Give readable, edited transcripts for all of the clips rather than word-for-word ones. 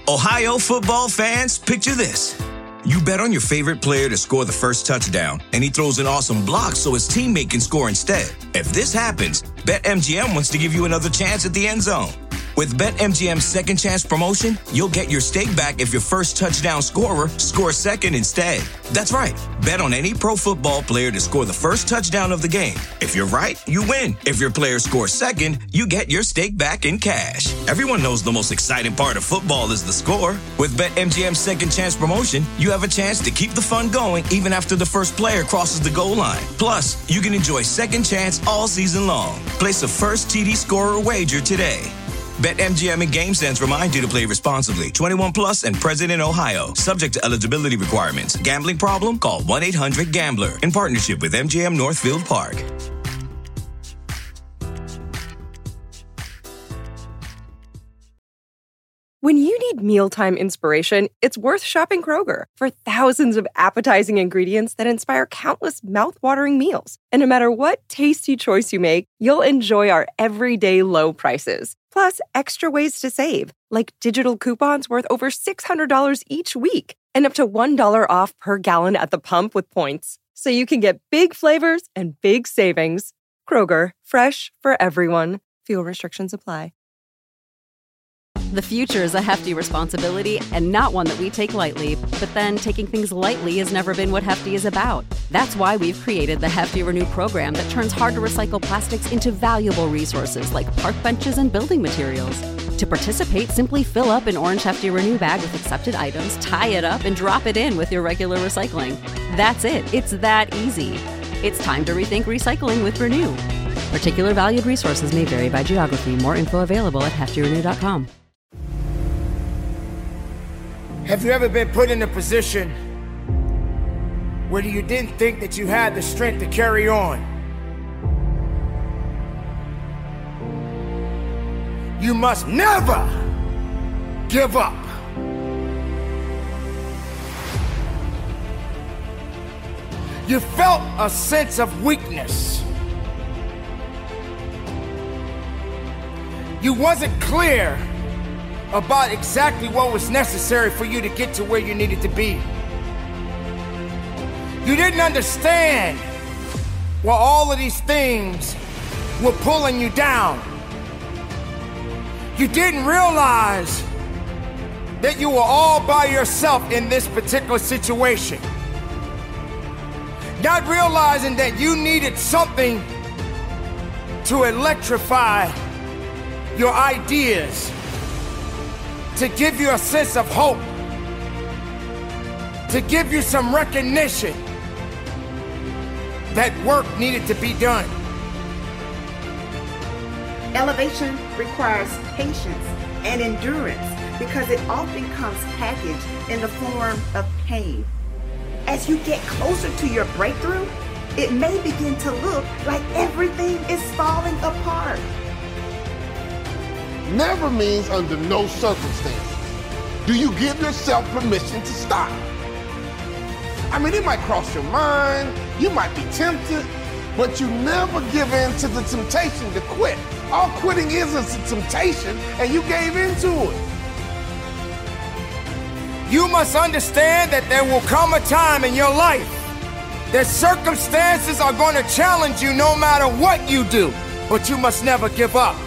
Ohio football fans, picture this. You bet on your favorite player to score the first touchdown, and he throws an awesome block so his teammate can score instead. If this happens, BetMGM wants to give you another chance at the end zone. With BetMGM's second chance promotion, you'll get your stake back if your first touchdown scorer scores second instead. That's right. Bet on any pro football player to score the first touchdown of the game. If you're right, you win. If your player scores second, you get your stake back in cash. Everyone knows the most exciting part of football is the score. With BetMGM's second chance promotion, you have a chance to keep the fun going even after the first player crosses the goal line. Plus, you can enjoy second chance all season long. Place a first TD scorer wager today. BetMGM and GameSense remind you to play responsibly. 21 plus and present in Ohio. Subject to eligibility requirements. Gambling problem? Call 1-800-GAMBLER. In partnership with MGM Northfield Park. When you need mealtime inspiration, it's worth shopping Kroger for thousands of appetizing ingredients that inspire countless mouthwatering meals. And no matter what tasty choice you make, you'll enjoy our everyday low prices. Plus, extra ways to save, like digital coupons worth over $600 each week and up to $1 off per gallon at the pump with points. So you can get big flavors and big savings. Kroger, fresh for everyone. Fuel restrictions apply. The future is a hefty responsibility and not one that we take lightly. But then taking things lightly has never been what Hefty is about. That's why we've created the Hefty Renew program that turns hard-to-recycle plastics into valuable resources like park benches and building materials. To participate, simply fill up an orange Hefty Renew bag with accepted items, tie it up, and drop it in with your regular recycling. That's it. It's that easy. It's time to rethink recycling with Renew. Particular valued resources may vary by geography. More info available at heftyrenew.com. Have you ever been put in a position where you didn't think that you had the strength to carry on? You must never give up. You felt a sense of weakness. You wasn't clear about exactly what was necessary for you to get to where you needed to be. You didn't understand why all of these things were pulling you down. You didn't realize that you were all by yourself in this particular situation. Not realizing that you needed something to electrify your ideas, to give you a sense of hope, to give you some recognition that work needed to be done. Elevation requires patience and endurance because it often comes packaged in the form of pain. As you get closer to your breakthrough, it may begin to look like everything is falling apart. Never means under no circumstances do you give yourself permission to stop. I mean, it might cross your mind, you might be tempted, but you never give in to the temptation to quit. All quitting is a temptation, and you gave into it. You must understand that there will come a time in your life that circumstances are going to challenge you no matter what you do, but you must never give up.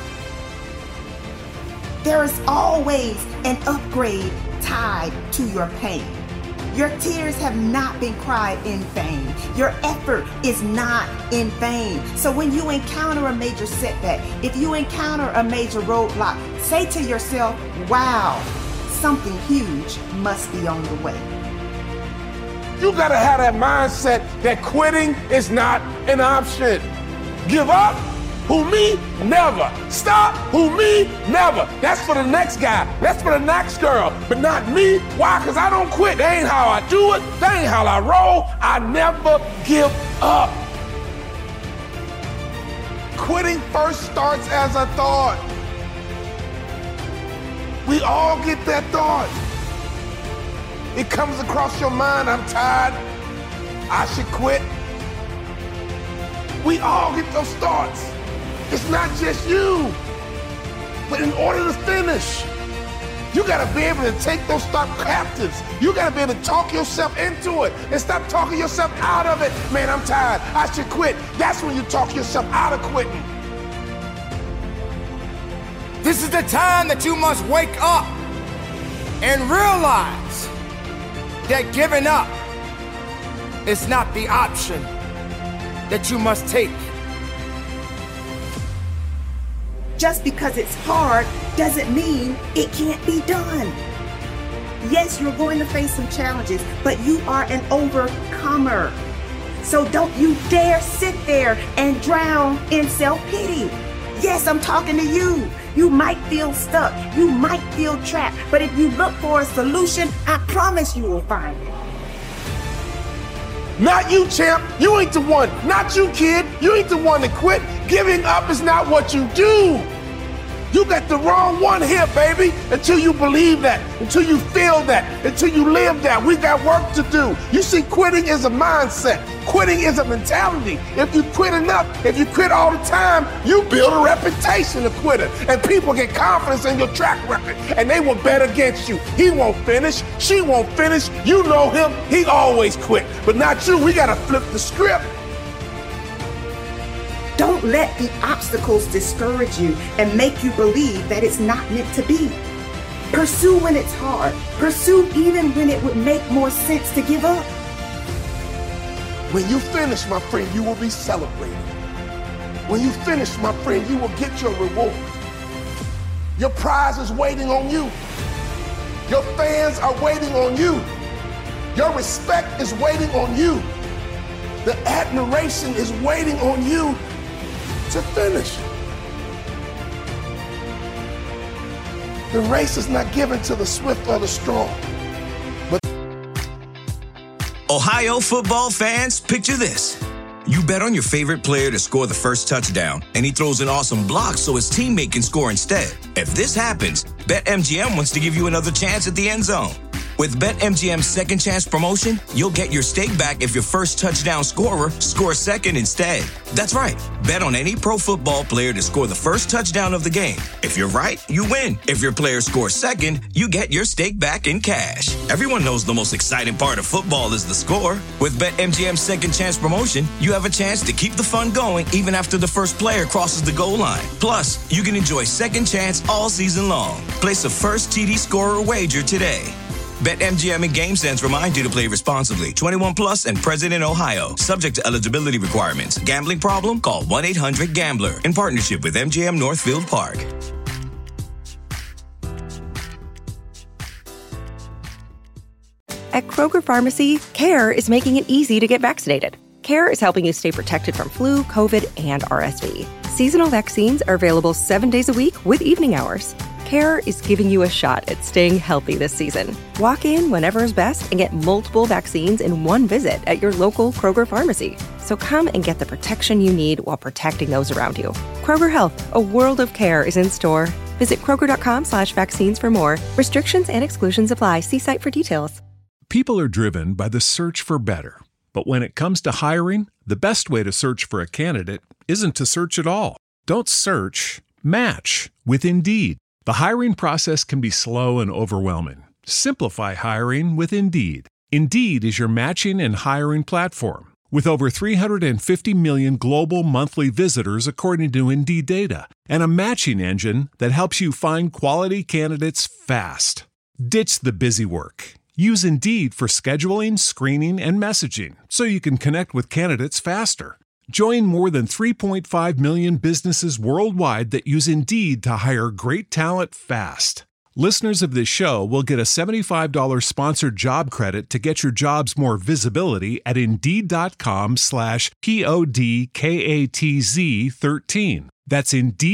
There is always an upgrade tied to your pain. Your tears have not been cried in vain. Your effort is not in vain. So when you encounter a major setback, if you encounter a major roadblock, say to yourself, wow, something huge must be on the way. You gotta have that mindset that quitting is not an option. Give up? Who, me? Never. Stop? Who, me? Never. That's for the next guy. That's for the next girl. But not me. Why? Because I don't quit. That ain't how I do it. That ain't how I roll. I never give up. Quitting first starts as a thought. We all get that thought. It comes across your mind, I'm tired. I should quit. We all get those thoughts. It's not just you. But in order to finish, You got to be able to take those thoughts captives. You got to be able to talk yourself into it and stop talking yourself out of it. Man, I'm tired. I should quit. That's when you talk yourself out of quitting. This is the time that you must wake up and realize that giving up is not the option that you must take. Just because it's hard doesn't mean it can't be done. Yes, you're going to face some challenges, but you are an overcomer. So don't you dare sit there and drown in self-pity. Yes, I'm talking to you. You might feel stuck. You might feel trapped. But if you look for a solution, I promise you will find it. Not you, champ. You ain't the one. Not you, kid. You ain't the one to quit. Giving up is not what you do. You got the wrong one here, baby. Until you believe that, until you feel that, until you live that. We got work to do. You see, quitting is a mindset. Quitting is a mentality. If you quit enough, if you quit all the time, you build a reputation of quitter. And people get confidence in your track record. And they will bet against you. He won't finish. She won't finish. You know him. He always quit. But not you. We got to flip the script. Don't let the obstacles discourage you and make you believe that it's not meant to be. Pursue when it's hard. Pursue even when it would make more sense to give up. When you finish, my friend, you will be celebrated. When you finish, my friend, you will get your reward. Your prize is waiting on you. Your fans are waiting on you. Your respect is waiting on you. The admiration is waiting on you to finish. The race is not given to the swift or the strong. Ohio football fans, picture this. You bet on your favorite player to score the first touchdown, and he throws an awesome block so his teammate can score instead. If this happens, BetMGM wants to give you another chance at the end zone. With BetMGM's second chance promotion, you'll get your stake back if your first touchdown scorer scores second instead. That's right. Bet on any pro football player to score the first touchdown of the game. If you're right, you win. If your player scores second, you get your stake back in cash. Everyone knows the most exciting part of football is the score. With BetMGM's second chance promotion, you have a chance to keep the fun going even after the first player crosses the goal line. Plus, you can enjoy second chance all season long. Place a first TD scorer wager today. BetMGM and GameSense remind you to play responsibly. 21 plus and present in Ohio. Subject to eligibility requirements. Gambling problem? Call 1-800-GAMBLER. In partnership with MGM Northfield Park. At Kroger Pharmacy, CARE is making it easy to get vaccinated. CARE is helping you stay protected from flu, COVID, and RSV. Seasonal vaccines are available 7 days a week with evening hours. CARE is giving you a shot at staying healthy this season. Walk in whenever is best and get multiple vaccines in one visit at your local Kroger pharmacy. So come and get the protection you need while protecting those around you. Kroger Health, a world of care is in store. Visit Kroger.com/vaccines for more. Restrictions and exclusions apply. See site for details. People are driven by the search for better. But when it comes to hiring, the best way to search for a candidate isn't to search at all. Don't search, match with Indeed. The hiring process can be slow and overwhelming. Simplify hiring with Indeed. Indeed is your matching and hiring platform. With over 350 million global monthly visitors according to Indeed data, and a matching engine that helps you find quality candidates fast. Ditch the busy work. Use Indeed for scheduling, screening, and messaging so you can connect with candidates faster. Join more than 3.5 million businesses worldwide that use Indeed to hire great talent fast. Listeners of this show will get a $75 sponsored job credit to get your jobs more visibility at Indeed.com/PODKATZ13. That's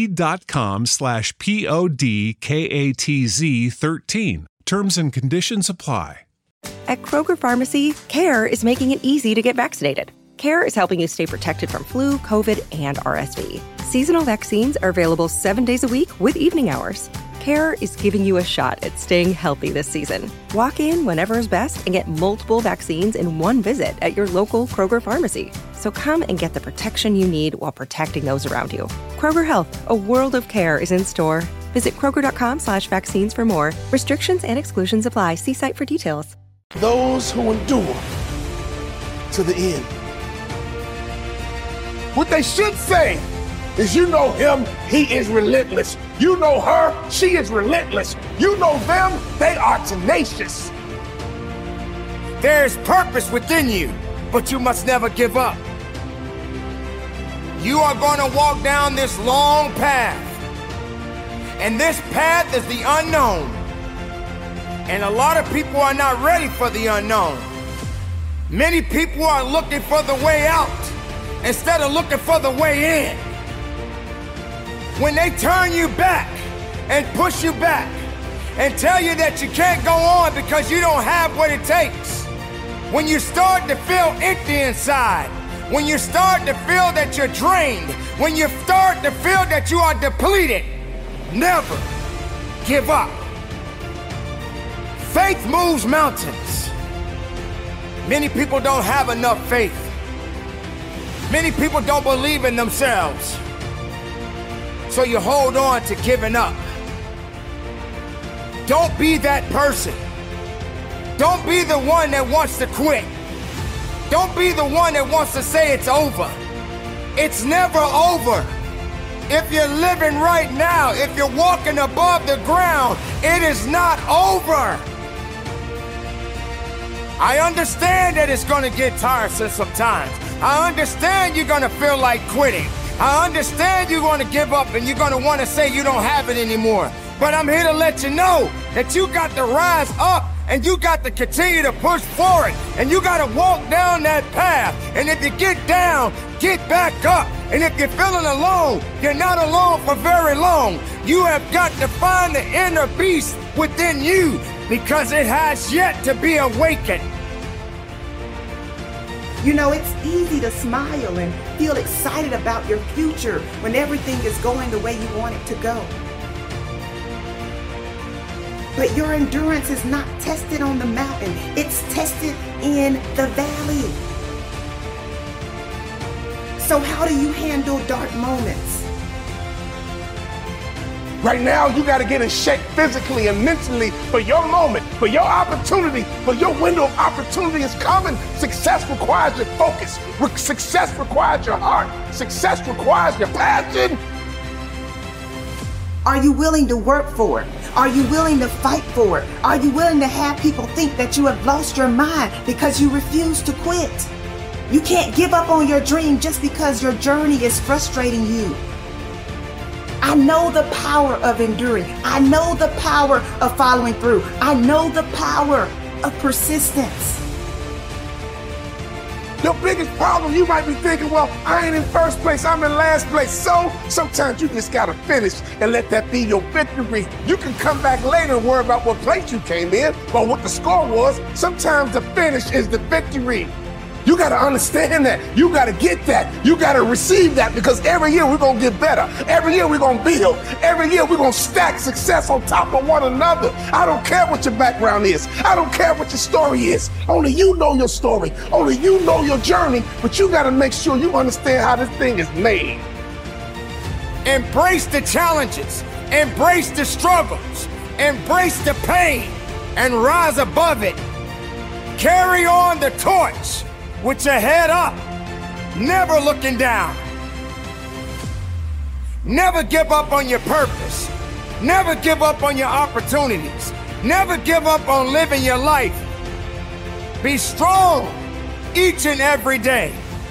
Indeed.com/PODKATZ13. Terms and conditions apply. At Kroger Pharmacy, CARE is making it easy to get vaccinated. CARE is helping you stay protected from flu, COVID, and RSV. Seasonal vaccines are available 7 days a week with evening hours. CARE is giving you a shot at staying healthy this season. Walk in whenever is best and get multiple vaccines in one visit at your local Kroger pharmacy. So come and get the protection you need while protecting those around you. Kroger Health, a world of care is in store. Visit Kroger.com/vaccines for more. Restrictions and exclusions apply. See site for details. Those who endure to the end. What they should say is, you know him, he is relentless. You know her, she is relentless. You know them, they are tenacious. There is purpose within you, but you must never give up. You are going to walk down this long path, and this path is the unknown. And a lot of people are not ready for the unknown. Many people are looking for the way out instead of looking for the way in. When they turn you back and push you back and tell you that you can't go on because you don't have what it takes, when you start to feel empty inside, when you start to feel that you're drained, when you start to feel that you are depleted, never give up. Faith moves mountains. Many people don't have enough faith. Many people don't believe in themselves. So you hold on to giving up. Don't be that person. Don't be the one that wants to quit. Don't be the one that wants to say it's over. It's never over. If you're living right now, if you're walking above the ground, it is not over. I understand that it's going to get tiresome sometimes. I understand you're going to feel like quitting. I understand you're going to give up and you're going to want to say you don't have it anymore. But I'm here to let you know that you got to rise up and you got to continue to push forward and you got to walk down that path. And if you get down, get back up. And if you're feeling alone, you're not alone for very long. You have got to find the inner beast within you because it has yet to be awakened. You know, it's easy to smile and feel excited about your future when everything is going the way you want it to go. But your endurance is not tested on the mountain. It's tested in the valley. So how do you handle dark moments? Right now, you got to get in shape physically and mentally for your moment, for your opportunity, for your window of opportunity is coming. Success requires your focus. Success requires your heart. Success requires your passion. Are you willing to work for it? Are you willing to fight for it? Are you willing to have people think that you have lost your mind because you refuse to quit? You can't give up on your dream just because your journey is frustrating you. I know the power of enduring. I know the power of following through. I know the power of persistence. Your biggest problem, you might be thinking, well, I ain't in first place, I'm in last place. So sometimes you just gotta finish and let that be your victory. You can come back later and worry about what place you came in or what the score was. Sometimes the finish is the victory. You got to understand that. You got to get that. You got to receive that because every year we're going to get better. Every year we're going to build. Every year we're going to stack success on top of one another. I don't care what your background is. I don't care what your story is. Only you know your story. Only you know your journey. But you got to make sure you understand how this thing is made. Embrace the challenges. Embrace the struggles. Embrace the pain and rise above it. Carry on the torch with your head up, never looking down. Never give up on your purpose. Never give up on your opportunities. Never give up on living your life. Be strong each and every day.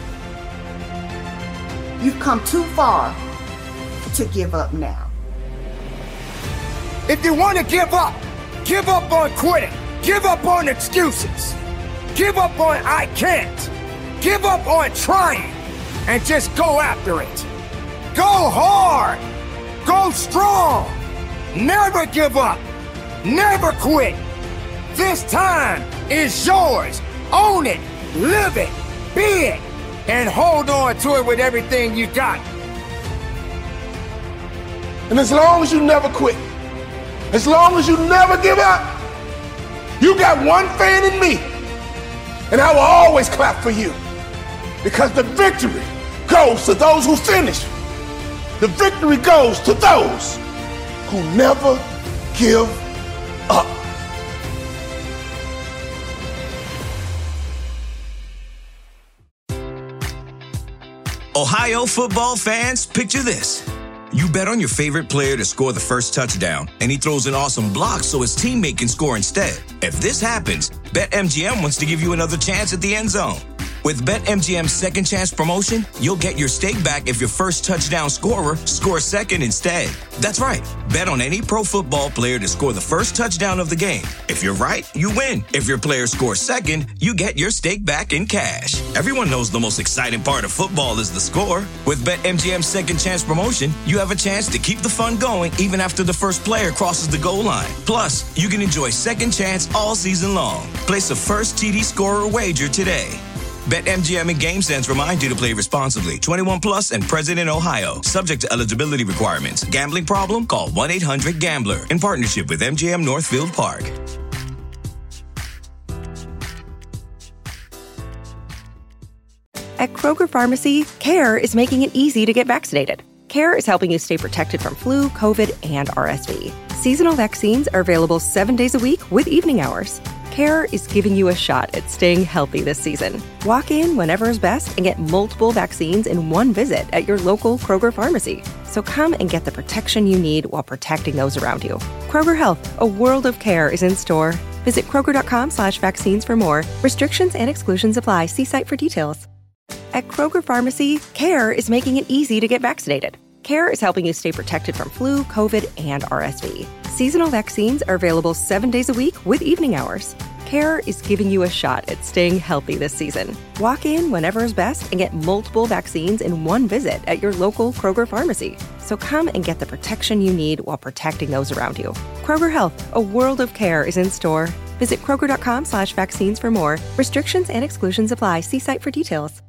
You've come too far to give up now. If you want to give up on quitting. Give up on excuses. Give up on I can't. Give up on trying and just go after it. Go hard. Go strong. Never give up. Never quit. This time is yours. Own it. Live it. Be it. And hold on to it with everything you got. And as long as you never quit, as long as you never give up, you got one fan in me. And I will always clap for you because the victory goes to those who finish. The victory goes to those who never give up. Ohio football fans, picture this. You bet on your favorite player to score the first touchdown, and he throws an awesome block so his teammate can score instead. If this happens, BetMGM wants to give you another chance at the end zone. With BetMGM's second chance promotion, you'll get your stake back if your first touchdown scorer scores second instead. That's right. Bet on any pro football player to score the first touchdown of the game. If you're right, you win. If your player scores second, you get your stake back in cash. Everyone knows the most exciting part of football is the score. With BetMGM's second chance promotion, you have a chance to keep the fun going even after the first player crosses the goal line. Plus, you can enjoy second chance all season long. Place a first TD scorer wager today. BetMGM and GameSense remind you to play responsibly. 21 plus and present in Ohio. Subject to eligibility requirements. Gambling problem? Call 1-800-GAMBLER. In partnership with MGM Northfield Park. At Kroger Pharmacy, CARE is making it easy to get vaccinated. CARE is helping you stay protected from flu, COVID, and RSV. Seasonal vaccines are available 7 days a week with evening hours. CARE is giving you a shot at staying healthy this season. Walk in whenever is best and get multiple vaccines in one visit at your local Kroger pharmacy. So come and get the protection you need while protecting those around you. Kroger Health, a world of care is in store. Visit Kroger.com/vaccines for more. Restrictions and exclusions apply. See site for details. At Kroger Pharmacy, CARE is making it easy to get vaccinated. CARE is helping you stay protected from flu, COVID, and RSV. Seasonal vaccines are available 7 days a week with evening hours. CARE is giving you a shot at staying healthy this season. Walk in whenever is best and get multiple vaccines in one visit at your local Kroger pharmacy. So come and get the protection you need while protecting those around you. Kroger Health, a world of care is in store. Visit Kroger.com/vaccines for more. Restrictions and exclusions apply. See site for details.